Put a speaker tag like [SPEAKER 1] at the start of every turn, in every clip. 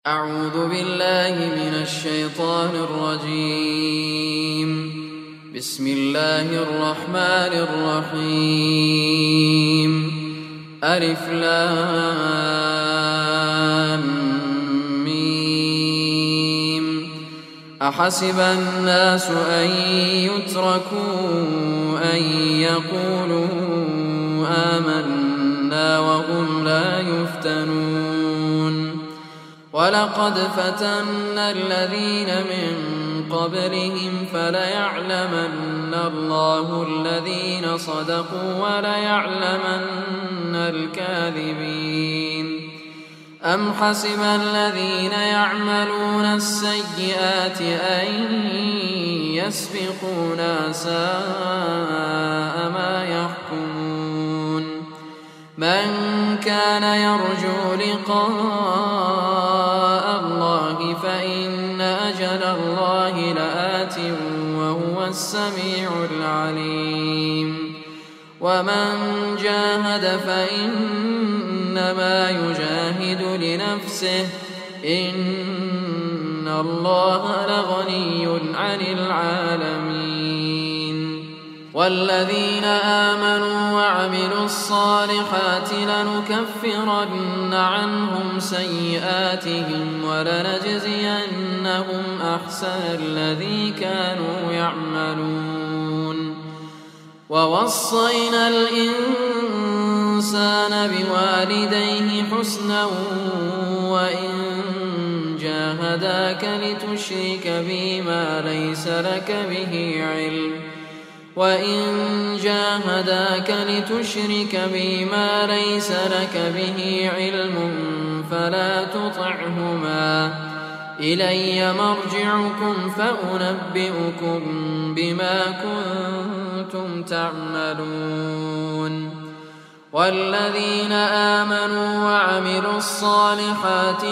[SPEAKER 1] أعوذ بالله من الشيطان الرجيم. بسم الله الرحمن الرحيم. ألف لام ميم. أحسب الناس أن يتركوا أن يقولوا آمنا وهم لا يفتنون. ولقد فتنا الذين من قبلهم فليعلمن الله الذين صدقوا وليعلمن الكاذبين. أم حسب الذين يعملون السيئات أن يسبقونا ساء ما يحكمون. من كان يرجو لقاء الله فإن أجل الله لآت وهو السميع العليم. ومن جاهد فإنما يجاهد لنفسه إن الله لغني عن العالمين. والذين آمنوا وعملوا الصالحات لنكفرن عنهم سيئاتهم ولنجزينهم أحسن الذي كانوا يعملون. ووصينا الإنسان بوالديه حسنا وإن جاهداك لتشرك بما ليس لك به علم فلا تطعهما. إلي مرجعكم فأنبئكم بما كنتم تعملون. والذين آمنوا وعملوا الصالحات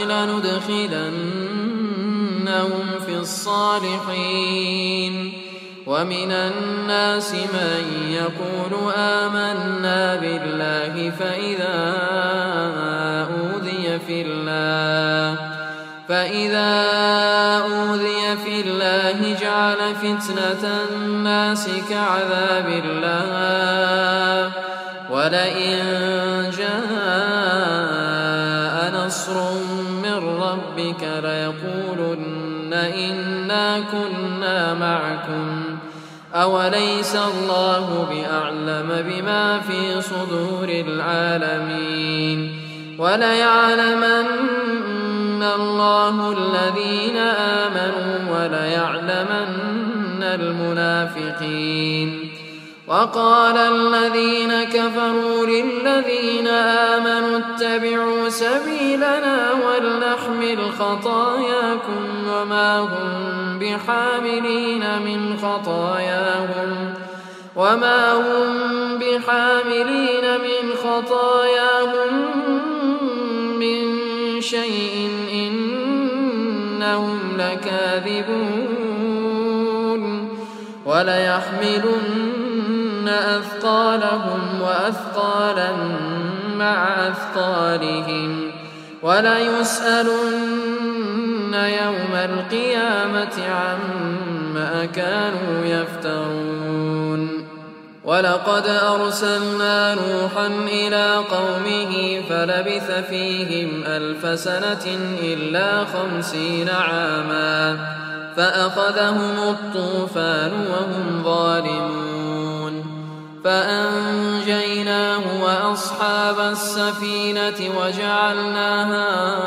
[SPEAKER 1] لندخلنهم في الصالحين. ومن الناس من يقول آمنا بالله فإذا أوذي في الله جعل فتنة الناس كعذاب الله. ولئن جاء نصر من ربك ليقولن إنا كنا معكم أوليس الله بأعلم بما في صدور العالمين. وليعلمن الله الذين آمنوا وليعلمن المنافقين. وقال الذين كفروا للذين آمنوا اتبعوا سبيلنا ولنحمل خطاياكم وما هم بحاملين من خطاياهم من شيء إنهم لكاذبون. وليحملن أثقالهم وأثقالا مع أثقالهم وليسألن يوم القيامة عما كانوا يفترون. ولقد أرسلنا نوحا إلى قومه فلبث فيهم 1000 سنة إلا 50 عاما فأخذهم الطوفان وهم ظالمون. فأنجيناه وأصحاب السفينة وجعلناها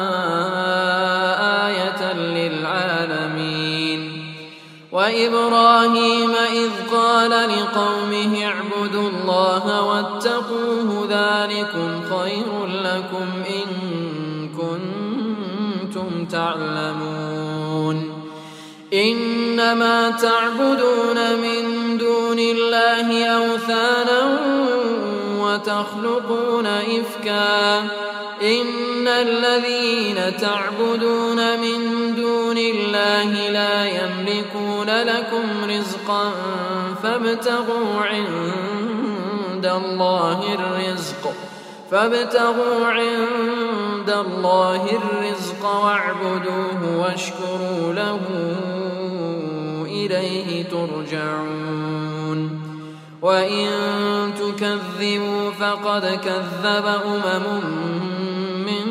[SPEAKER 1] آية للعالمين. وإبراهيم إذ قال لقومه اعبدوا الله واتقوه ذلكم خير لكم إن كنتم تعلمون. إنما تعبدون من دون الله أوثانا وتخلقون إفكا. إن الذين تعبدون من دون الله لا يملكون لكم رزقا فابتغوا عند الله الرزق فابتغوا عند الله الرزق واعبدوه واشكروا له إليه ترجعون وإن تكذبوا فقد كذب من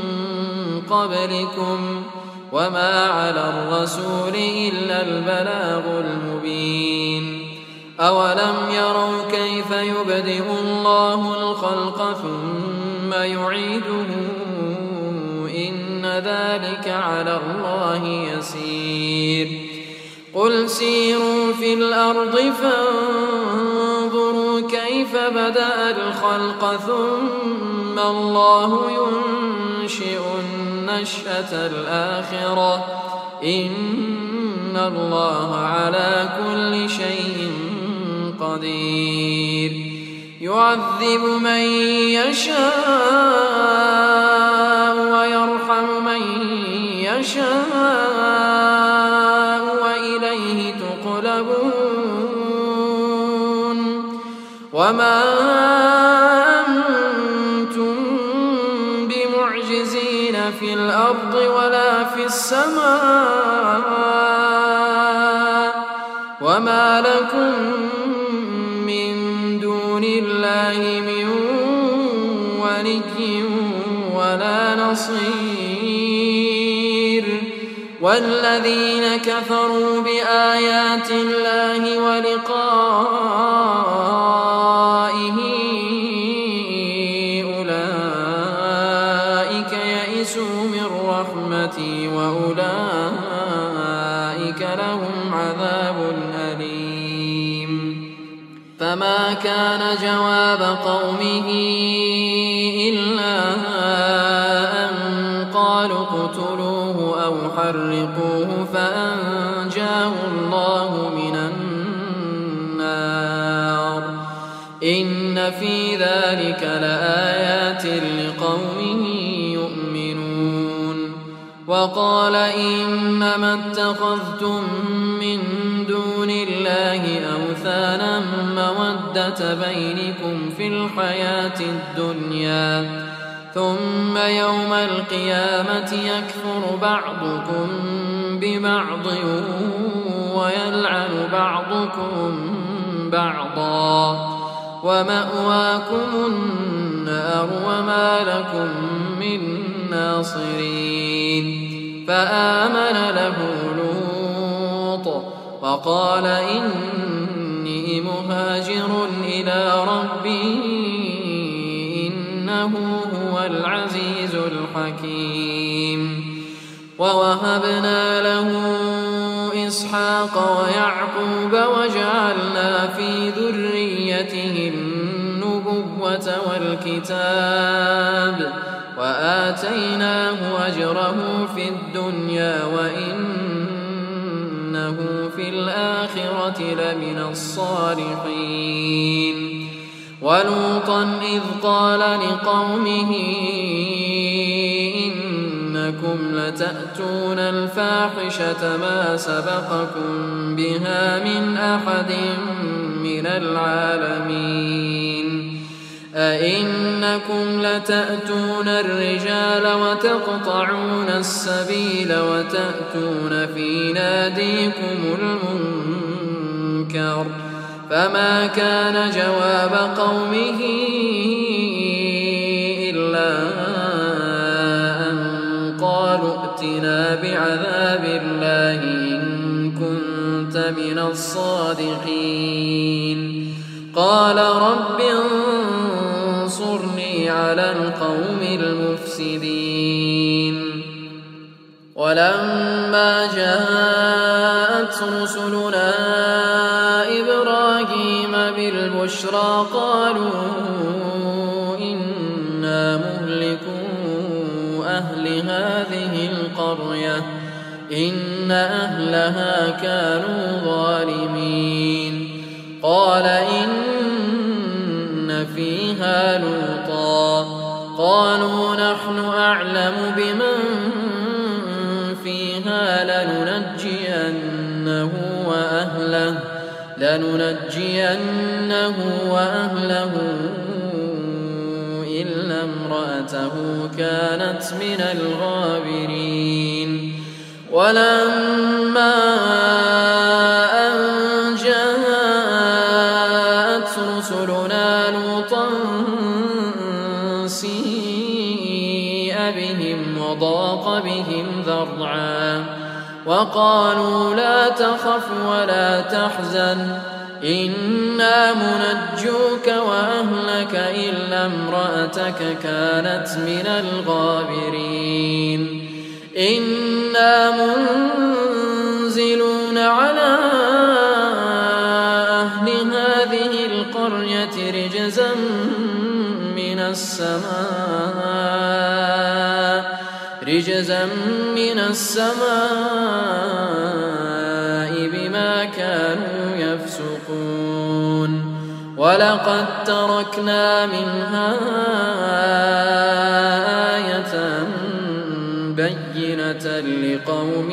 [SPEAKER 1] قبلكم وما على الرسول إلا البلاغ المبين أولم يروا كيف يبدئ الله الخلق ثم يعيده إن ذلك على الله يسير قل سيروا في الأرض فانظروا كيف بدأ الخلق ثم الله ينشئ النشأة الآخرة إن الله على كل شيء قدير يعذب من يشاء ويرحم من يشاء وإليه تقلبون وما أنتم بمعجزين في الأرض ولا في السماء وما لكم من دون الله من ولي ولا نصير والذين كفروا بآيات الله ولقائه أولئك يئسوا من رحمتي وأولئك لهم عذاب أليم فما كان جواب قومه إلا أن قالوا اقتلوه أو حرقوه فأنجاه الله من النار إن في ذلك لآيات لقوم يؤمنون وقال إنما اتخذتم من دون الله أوثانا مودة بينكم في الحياة الدنيا ثم يوم القيامة يكفر بعضكم ببعض ويلعن بعضكم بعضا ومأواكم النار وما لكم من ناصرين فآمن له لوط وقال إني مهاجر إلى ربي إنه هو العزيز الحكيم ووهبنا له إسحاق ويعقوب وجعلنا في ذريته النبوة والكتاب وآتيناه أجره في الدنيا وإنه في الآخرة لمن الصالحين ولوطا إذ قال لقومه إنكم لتأتون الفاحشة ما سبقكم بها من أحد من العالمين أئنكم لتأتون الرجال وتقطعون السبيل وتأتون في ناديكم المنكر فما كان جواب قومه إلا أن قالوا ائتنا بعذاب الله إن كنت من الصادقين قال رب انصرني على القوم المفسدين ولما جاءت رسلنا إبراهيم بالبشرى قالوا إنا مهلكو أهل هذه القرية إن أهلها كانوا ظالمين قال إن فيها لوطا قالوا نحن أعلم بمن فيها لننجينه وأهله إلا امرأته كانت من الغابرين ولما أن جاءت رسلنا لوطا سيء بهم وضاق بهم ذرعا وقالوا لا تخف ولا تحزن إنا منجوك وأهلك إلا امرأتك كانت من الغابرين إنا منزلون على أهل هذه القرية رجزا من السماء بما كانوا يفسقون ولقد تركنا منها آية بينة لقوم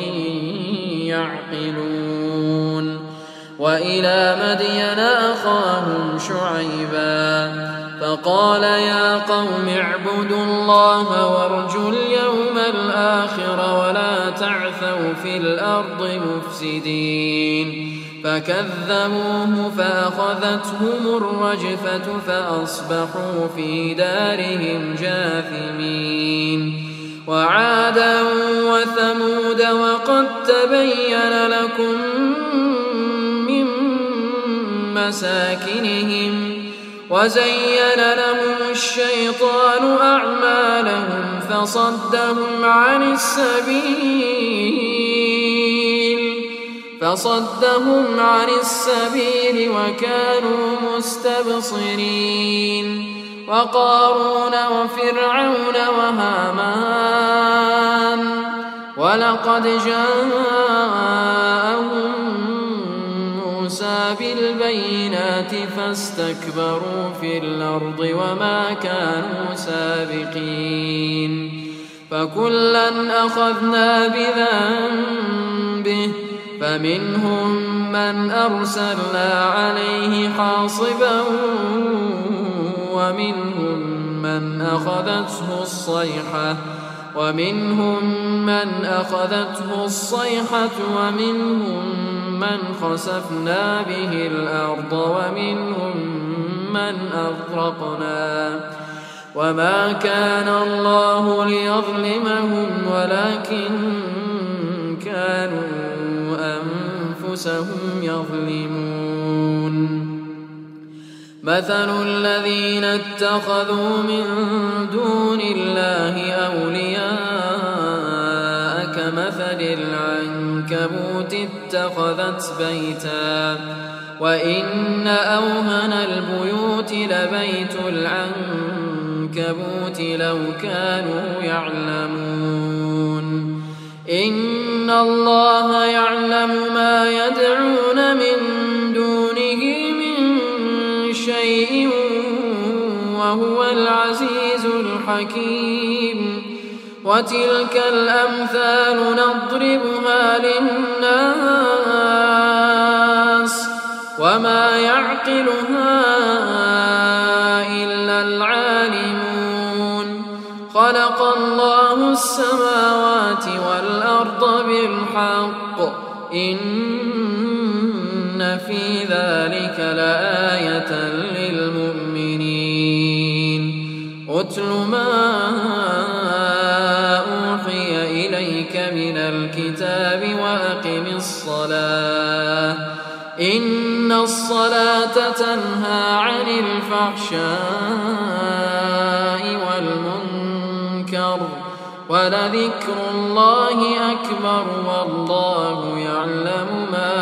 [SPEAKER 1] يعقلون وإلى مدين أخاهم شعيبا فقال يا قوم اعبدوا الله وارجوا اليوم الآخر ولا تعثوا في الأرض مفسدين فكذبوه فأخذتهم الرجفة فأصبحوا في دارهم جاثمين وعادا وثمود وقد تبين لكم من مساكنهم وزين لهم الشيطان أعمالهم فصدهم عن السبيل وكانوا مستبصرين وقارون وفرعون وهامان ولقد جاءهم موسى بالبينات فاستكبروا في الأرض وما كانوا سابقين فكلا أخذنا بذنبه فمنهم من أرسلنا عليه حاصبا ومنهم من أخذته الصيحة ومنهم من خسفنا به الأرض ومنهم من أغرقنا وما كان الله ليظلمهم ولكن كانوا أنفسهم يظلمون مثل الذين اتخذوا من دون الله أولياء كمثل العنكبوت اتخذت بيتا وإن أوهن البيوت لبيت العنكبوت لو كانوا يعلمون إن الله يعلم ما يدعون من دونه من شيء وهو العزيز الحكيم وتلك الأمثال نضربها للناس وما يعقلها إلا العالمون خلق الله السماوات والأرض بالحق إن في ذلك لآية للمؤمنين أتل ما أوحي إليك من الكتاب وأقم الصلاة إن الصلاة تنهى عن الفحشاء والمنكر ولذكر الله أكبر والله يعلم ما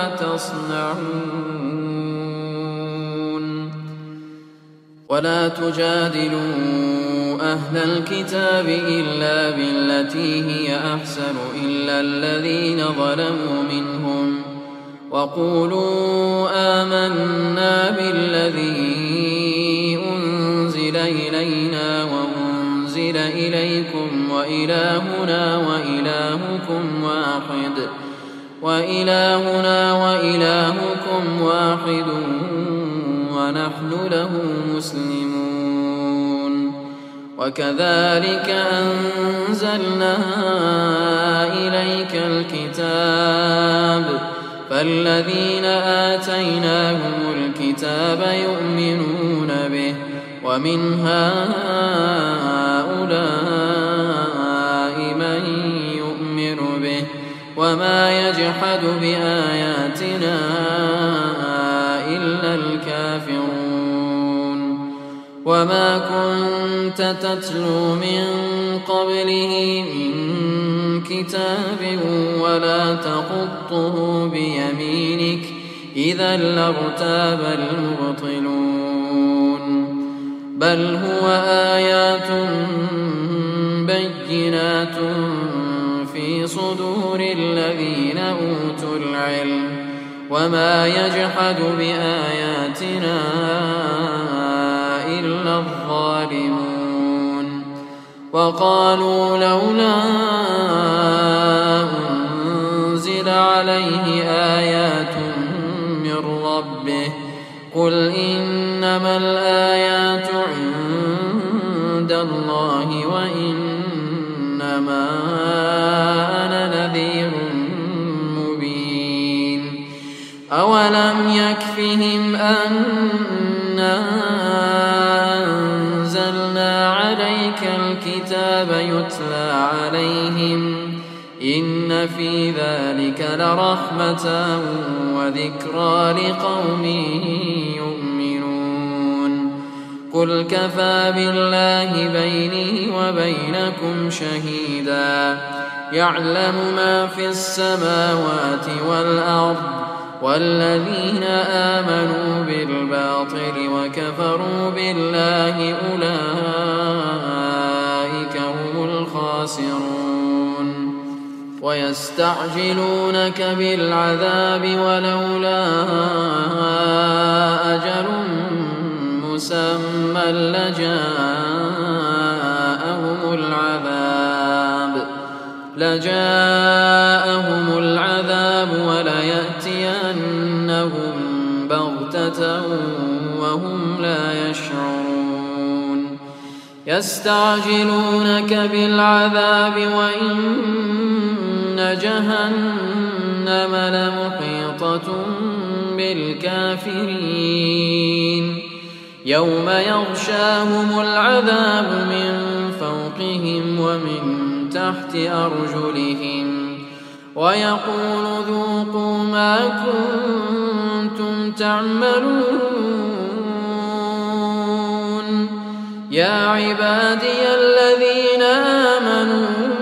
[SPEAKER 1] تصنعون ولا تجادلوا أهل الكتاب إلا بالتي هي أحسن إلا الذين ظلموا منهم وقولوا آمنا بالذي أنزل إلينا وأنزل إليكم وإلهنا وإلهكم واحد ونحن له مسلمون وكذلك أنزلنا إليك الكتاب فالذين آتيناهم الكتاب يؤمنون به ومن هؤلاء من يؤمن به وما يجحد بآياتنا إلا الكافرون وما كنت تتلو من قبله من كتاب ولا تخطه بيمينك إذا لارتاب المبطلون بل هو آيات بينات في صدور الذين أوتوا العلم وما يجحد بآياتنا إلا الظالمون وقالوا لولا أنزل عليه آيات من ربه قل إنما الآيات عند الله وإنما أنا نذير مبين أولم يكفهم أنا أنزلنا عليك الكتاب يتلى عليهم إن في ذلك لرحمة وذكرى لقوم يؤمنون قل كفى بالله بيني وبينكم شهيدا يعلم ما في السماوات والأرض والذين آمنوا بالباطل وكفروا بالله أولئك هم الخاسرون ويستعجلونك بالعذاب ولولا أجل مسمى لجاءهم العذاب وليأتينهم بغتة وهم لا يشعرون يستعجلونك بالعذاب وإن جهنم لمحيطة بالكافرين يوم يغشاهم العذاب من فوقهم ومن تحت أرجلهم ويقول ذوقوا ما كنتم تعملون يا عبادي الذين آمنوا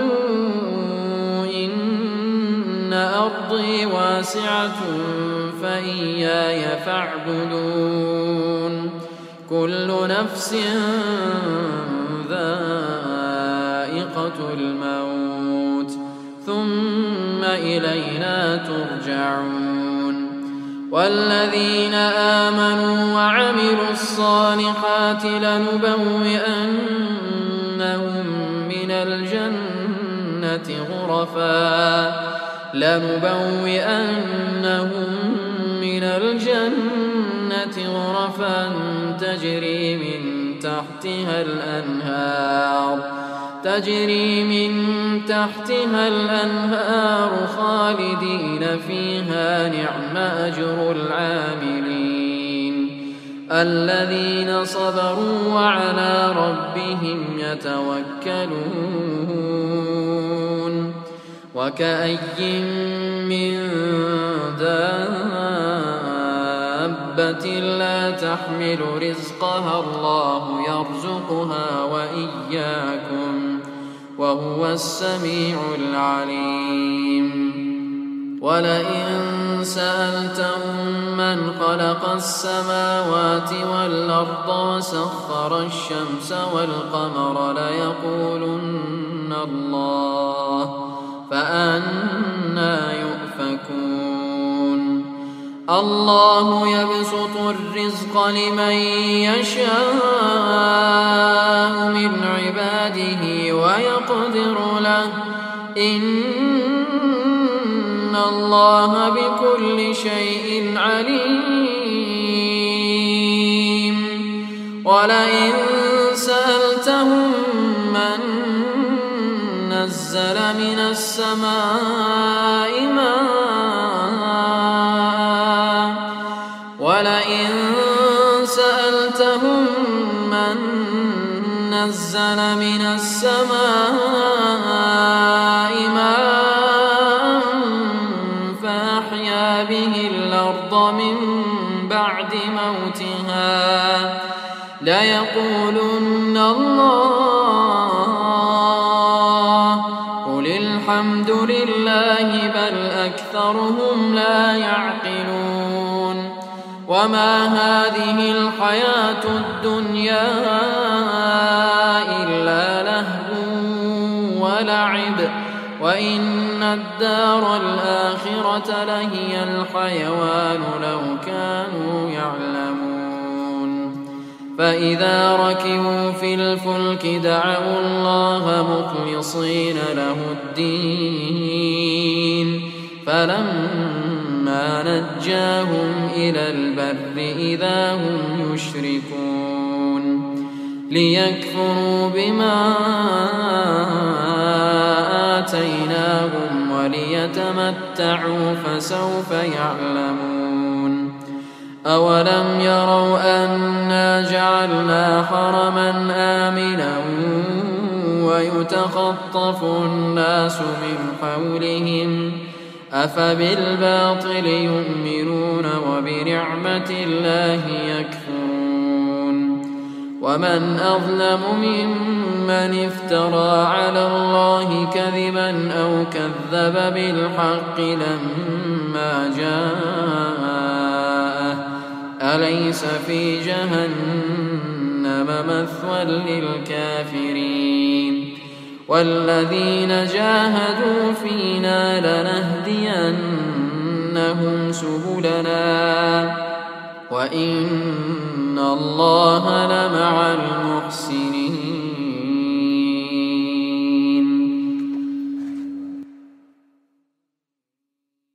[SPEAKER 1] إن أرضي واسعة فإياي فاعبدون كل نفس ذائقة الموت ثم إلينا ترجعون والذين آمنوا وعملوا الصالحات لنبوئنهم من الجنة غرفا تجري من تحتها الأنهار خالدين فيها نعم أجر العاملين الذين صبروا وعلى ربهم يتوكلون وكأي من دابة لا تحمل رزقها الله يرزقها وإياكم وهو السميع العليم ولئن سألتهم من خلق السماوات والأرض وسخر الشمس والقمر ليقولن الله فأنى يؤفكون الله يبسط الرزق لمن يشاء من عباده ويقدر له إن الله بكل شيء عليم ولئن سألتهم نزل من السماء ماء ولئن سألتهم من نزل من السماء ماء فأحيا به الأرض من بعد موتها ليقولن الله قل الحمد لله بل أكثرهم لا يعقلون وما هذه الحياة الدنيا إلا لهو ولعب وإن الدار الآخرة لهي الحيوان لو كانوا يعلمون فإذا ركبوا في الفلك دعوا الله مخلصين له الدين فلما نجاهم إلى البر إذا هم يشركون ليكفروا بما آتيناهم وليتمتعوا فسوف يعلمون أولم يروا أنا جعلنا حرما آمنا ويتخطف الناس من حولهم أفبالباطل يؤمنون وبنعمة الله يكفرون ومن أظلم ممن افترى على الله كذبا أو كذب بالحق لما جاءه أليس في جهنم مثوى للكافرين والذين جاهدوا فينا لنهدينهم سبلنا وإن الله لمع المحسنين